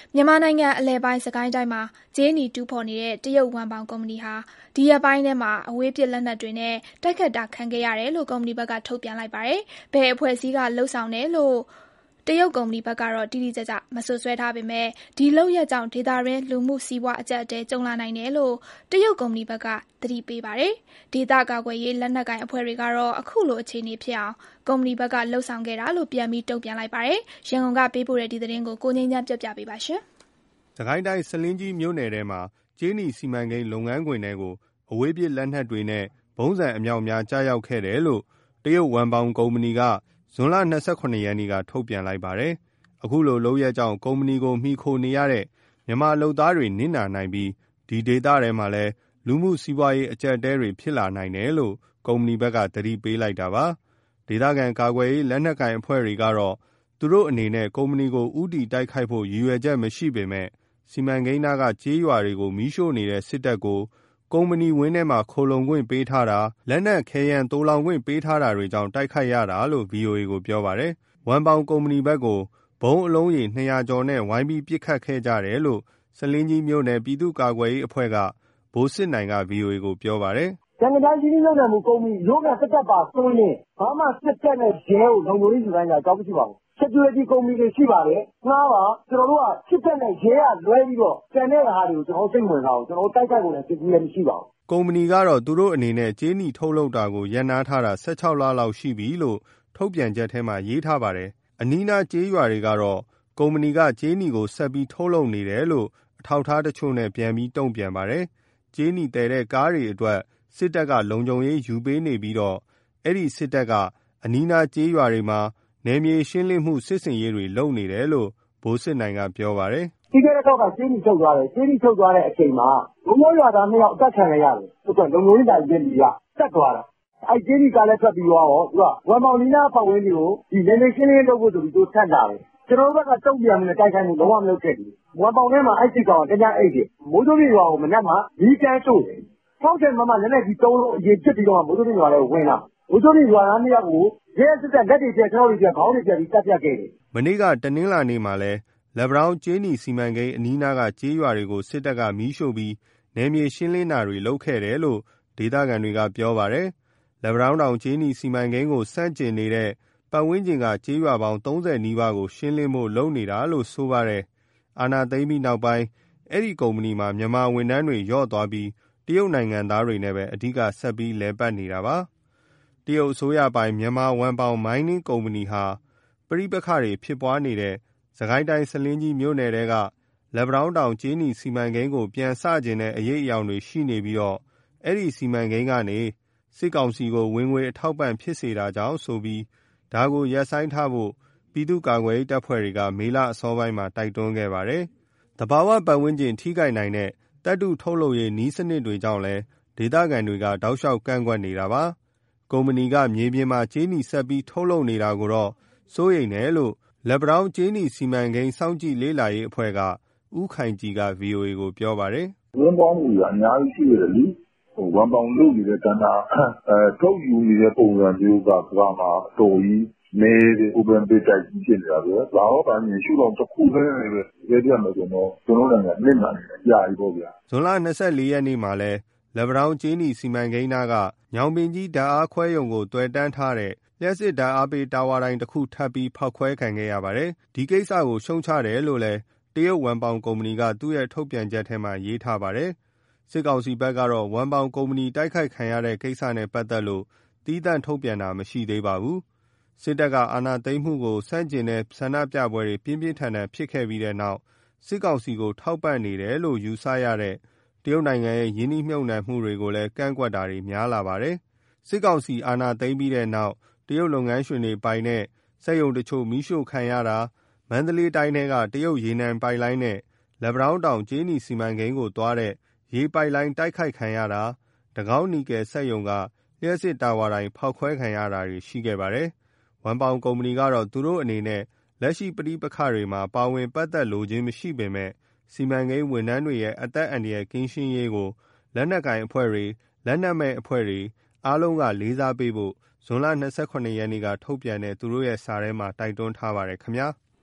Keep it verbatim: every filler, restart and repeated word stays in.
မြန်မာနိုင်ငံအလယ်ပိုင်းစစ်ကိုင်းတိုင်းမှာကြေးနီတူးဖော်နေတဲ့တရုတ်ဝမ်ပေါင်ကုမ္ပဏီဟာဒီရက်ပိုင်းထဲမှာအဝေးပစ်လက်နက်တွေနဲ့တိုက်ခိုက်တာခံခဲ့ရတယ်လို့ကုမ္ပဏီဘက်ကထုတ်ပြန်လိုက်ပါတယ်။ဘယ်အဖွဲ့အစည်းကလုပ်ဆောင်တယ်လို့တရုတ်ကုမ္ပဏီဘက်ကတော့တိတိကျကျမစွပ်စွဲထားပေမဲ့ဒီလုပ်ရက်ကြောင့်ဒေသတွင်းလူမှုစီးပွားအကျပ်အတည်းကြုံလာနိုင်တယ်လို့တရုတ်ကုမ္ပဏီဘက်ကသတိပေးပါတယ်။ဒေသကာကွယ်ရေးလက်နက်ကိုင်အဖွဲ့တွေကတော့အခုလိုအခြေအနေဖြစ်အောင်ကုမ္ပဏီဘက်ကလှုပ်ဆောင်ခဲ့တာလို့ပြန်ပြီးတုံ့ပြန်လိုက်ပါတယ်။ရန်ကုန်ကပေးပို့တဲ့ဒီသတင်းကိုကိုငြိမ်းချမ်းပြပြပေးပါရှင်။စစ်ကိုင်းတိုင်းဆားလင်းကြီးမြို့နယ်ထဲမှာကြေးနီစီမံကိန်းလုပ်ငန်းခွင်တွေကိုအဝေးပစ်လက်နက်တွေနဲ့ဗုံးဆံအမြောက်အများကြားရောက်ခဲ့တယ်လို့တရုတ်ဝမ်ပေါင်ကုမ္ပဏီကဇွန်လ၂၇ရက်နေ့ကထုတ်ပြန်လိုက်ပါတယ်။အခုလိုလုပ်ရက်ကြောင့်ကုမ္ပဏီကိုမှီခိုနေရတဲ့မြန်မာလုပ်သားတွေနစ်နာနိုင်ပြီးဒီဒေသထဲမှာလည်းလူမှုစီးပွားရေးအကျပ်အတည်းတွေဖြစ်လာနိုင်တယ်လို့ကုမ္ပဏီဘက်ကသတိပေးလိုက်တာပါ။ဒေသခံကာကွယ်ရေးလက်နက်ကိုင်အဖွဲ့တွေကတော့သူတို့အနေနဲ့ကုမ္ပဏီကိုဥတီတိုက်ခိုက်ဖို့ရည်ရွယ်ချက်မရှိပေမဲ့စီမံကိန်းသားကကြေးရွာတွေကိုမီးရှို့နေတဲ့စစ်တပ်ကိုကုမ္ပဏီဝင်းထဲမှာခိုလုံခွင့်ပေးထားတာလက်နက်ခဲယမ်းသိုလှောင်ခွင့်ပေးထားတာတွေကြောင့်တိုက်ခိုက်ရတာလို့ ဗီအိုအေ ကိုပြောပါတယ်။ဝမ်ပေါင်ကုမ္ပဏီဘက်ကိုဘုံအလုံးရေနှစ်ရာကျော်နဲ့ဝိုင်းပြီးပစ်ခတ်ခဲ့ကြတယ်လို့ဆားလင်းကြီးမြို့နယ်ပြည်သူ့ကာကွယ်ရေးအဖွဲ့ကဗိုလ်စစ်နိုင်က ဗီအိုအေ ကိုပြောပါတယ်။ကျန်တဲ့တိုင်းကြီးလုံးနဲ့မကုမ္ပဏီရုံးကတက်တက်ပါသွင်းရင်ဘာမှစစ်တက်နဲ့ရဲကိုလုံခြုံရေးယူတိုင်းကအကြောင်းမရှိပါဘူး။ security ကုမ္ပဏီတွေရှိပါတယ်။ငှားပါကျွန်တော်တို့ကစစ်တက်နဲ့ရဲကလွဲပြီးတော့ကျန်တဲ့ဟာတွေကိုကျွန်တော်စိတ်ဝင်စားအောင်ကျွန်တော်တိုက်ခိုက်ဖို့လည်းစစ်ကြီးလည်းမရှိပါဘူး။ကုမ္ပဏီကတော့သူတို့အနေနဲ့ကြေးနီထုတ်လုပ်တာကိုရပ်နားထားတာ၁၆လလောက်ရှိပြီလို့ထုတ်ပြန်ချက်ထဲမှာရေးထားပါတယ်။အနီးနားကြေးရွာတွေကတော့ကုမ္ပဏီကကြေးနီကိုဆက်ပြီးထုတ်လုပ်နေတယ်လို့အထောက်ထားတချို့နဲ့ပြန်ပြီးတုံ့ပြန်ပါတယ်။ကြေးနီတဲတဲ့ကားတွေအတွက်စစ်တပ်ကလုံခြုံရေးယူပေးနေပြီးတော့အဲ့ဒီစစ်တပ်ကအနီးနားကြေးရွာတွေမှာနယ်မြေရှင်းလင်းမှုစစ်စင်ရေးတွေလုပ်နေတယ်လို့ဗိုလ်စစ်နိုင်ကပြောပါတယ်။ဒီကနေ့တော့ကကြေးနီထုတ်သွားတယ်ကြေးနီထုတ်သွားတဲ့အချိန်မှာဘုံမိုးရွာသားနှစ်ယောက်အသက်ခံရရတယ်။သူကလုံခြုံရေးတိုင်ပြင်းပြီးကတက်သွားတာ။အဲ့ကြေးနီကလည်းထွက်ပြီးတော့သူကဝမ်မောင်နီနာပတ်ဝန်းကျင်ကိုဒီနယ်မြေရှင်းလင်းလုပ်ဖို့ဆိုပြီးသူထက်လာတယ်။ကျွန်တော်တို့ဘက်ကတုံ့ပြန်မှုနဲ့တိုက်ခိုက်မှုလုံးဝမလုပ်ခဲ့ဘူး။ဝမ်ပေါင်ထဲမှာအဲ့စစ်ကောင်တကြအိတ်တယ်မိုးစိုးပြည်ရွာကိုမနက်မှဒီကန်းရှို့တယ်။ထောက်တယ်မမလည်းလည်းဒီသုံးလုံးအရင်ဖြစ်ပြီးတော့မိုးစိုးပြည်ရွာလည်းဝင်လာမိုးစိုးပြည်ရွာသားနှစ်ယောက်ကိုရဲစစ်တပ်လက်တွေပြကျွန်တော်တို့ပြခေါင်းတွေပြပြီးတပ်ပြခဲ့တယ်။မနေ့ကတနင်္လာနေ့မှာလဲလက်ဗရောင်းကြေးနီစီမံကိန်းအနီးနားကကြေးရွာတွေကိုစစ်တပ်ကမီးရှို့ပြီးနယ်မြေရှင်းလင်းတာတွေလုပ်ခဲ့တယ်လို့ဒေသခံတွေကပြောပါတယ်။လက်ဗရောင်းတောင်ကြေးနီစီမံကိန်းကိုစန့်ကျင်နေတဲ့ပတ်ဝန်းကျင်ကကြေးရွာပေါင်းသုံးဆယ်နီးပါးကိုရှင်းလင်းဖို့လုပ်နေတာလို့ဆိုပါတယ်။အာဏာသိမ်းပြီးနောက်ပိုင်းအဲ့ဒီကုမ္ပဏီမှာမြန်မာဝန်ထမ်းတွေရော့သွားပြီးတရုတ်နိုင်ငံသားတွေနဲ့ပဲအဓိကဆက်ပြီးလဲပတ်နေတာပါ။တရုတ်အစိုးရပိုင်မြန်မာဝမ်ပေါင်မိုင်းနင်းကုမ္ပဏီဟာပဋိပက္ခတွေဖြစ်ပွားနေတဲ့စစ်ကိုင်းတိုင်းဆားလင်းကြီးမြို့နယ်ထဲကလက်ဗရောင်းတောင်ကြေးနီစီမံကိန်းကိုပြန်စကျင်တဲ့အရေးအယောင်တွေရှိနေပြီးတော့အဲ့ဒီစီမံကိန်းကနေစစ်ကောင်စီကိုဝင်ငွေအထောက်ပံ့ဖြစ်စေတာကြောင့်ဆိုပြီးဒါကိုရပ်ဆိုင်းထားဖို့ပြည်သူ့ကာကွယ်ရေးတပ်ဖွဲ့တွေကမေလအစောပိုင်းမှာတိုက်တွန်းခဲ့ပါတယ်။သဘာဝပတ်ဝန်းကျင်ထိခိုက်နိုင်တဲ့တပ်တုထုတ်လုပ်ရေးနည်းစနစ်တွေကြောင့်လည်းဒေသခံတွေကတောက်လျှောက်ကန့်ကွက်နေတာပါ။ကုမ္ပဏီကမြေပြင်မှာကြေးနီဆက်ပြီးထုတ်လုပ်နေတာကိုတော့စိုးရိမ်တယ်လို့လက်ဗရောင်းကြေးနီစီမံကိန်းစောင့်ကြည့်လေ့လာရေးအဖွဲ့ကဦးခိုင်ကြီးက ဗီအိုအေ ကိုပြောပါတယ်။ဝမ်ပေါင်ကြီးကအများကြီးရှိရတယ်လေ။ဟိုဝမ်ပေါင်လုပ်နေတဲ့တဏ္ဍာအဲထုတ်ယူနေတဲ့ပုံစံမျိုးကကမှာအတော်ကြီးနေတယ် open pit တိုက်ကြီးဖြစ်နေတာပဲ။ဒါတော့ဗာမြင်ရှုတော့တစ်ခုတည်းပဲရေပြတ်မယ်ဆိုတော့ကျွန်တော်နိုင်ငံနစ်နာနေကြာပြီပေါ့ဗျာ။ဇွန်လ၂၄ရက်နေ့မှာလဲလက်ဗရောင်းကြေးနီစီမံကိန်းသားကညောင်ပင်ကြီးဓာတ်အားခွဲရုံကိုတွယ်တန်းထားတဲ့လျှက်စစ်ဓာတ်အားပေးတာဝါတိုင်းတစ်ခုထပ်ပြီးဖောက်ခွဲခံခဲ့ရပါတယ်။ဒီကိစ္စကိုရှုံချတယ်လို့လဲတရုတ်ဝမ်ပေါင်ကုမ္ပဏီကသူ့ရဲ့ထုတ်ပြန်ချက်ထဲမှာရေးထားပါတယ်။စစ်ကောင်စီဘက်ကတော့ဝမ်ပေါင်ကုမ္ပဏီတိုက်ခိုက်ခံရတဲ့ကိစ္စနဲ့ပတ်သက်လို့သီးသန့်ထုတ်ပြန်တာမရှိသေးပါဘူး။စစ်တပ်ကအာဏာသိမ်းမှုကိုဆန့်ကျင်တဲ့ဆန္ဒပြပွဲတွေပြင်းပြင်းထန်ထန်ဖြစ်ခဲ့ပြီးတဲ့နောက်စစ်ကောင်စီကိုထောက်ပံ့နေတယ်လို့ယူဆရတဲ့တရုတ်နိုင်ငံရဲ့ယင်းနှိမ့်မြုပ်နှံမှုတွေကိုလည်းကန့်ကွက်တာတွေများလာပါတယ်။စစ်ကောင်စီအာဏာသိမ်းပြီးတဲ့နောက်တရုတ်လုပ်ငန်းရှင်တွေပိုင်တဲ့စက်ရုံတချို့မီးရှို့ခံရတာမန္တလေးတိုင်းထဲကတရုတ်ရေနံပိုက်လိုင်းနဲ့လက်ဗရောင်းတောင်ကြေးနီစီမံကိန်းကိုသွားတဲ့ရေပိုက်လိုင်းတိုက်ခိုက်ခံရတာတကောင်းနီကယ်စက်ရုံကလျှက်စစ်တာဝါတိုင်းဖောက်ခွဲခံရတာတွေရှိခဲ့ပါတယ်။ဝမ်ပေါင်ကုမ္ပဏီကတော့သူတို့အနေနဲ့လက်ရှိပဋိပက္ခတွေမှာပါဝင်ပတ်သက်လိုခြင်းမရှိပေမဲ့စီမံကိန်းဝန်ထမ်းတွေရဲ့အသက်အန္တရာယ်ကင်းရှင်းရေးကိုလက်နက်ကိုင်အဖွဲ့တွေလက်နက်မဲ့အဖွဲ့တွေအားလုံးကလေးစားပေးဖို့ဇွန်လ၂၇ရက်နေ့ကထုတ်ပြန်တဲ့သူတို့ရဲ့စာထဲမှာတိုက်တွန်းထားပါတယ်ခင်ဗျာ။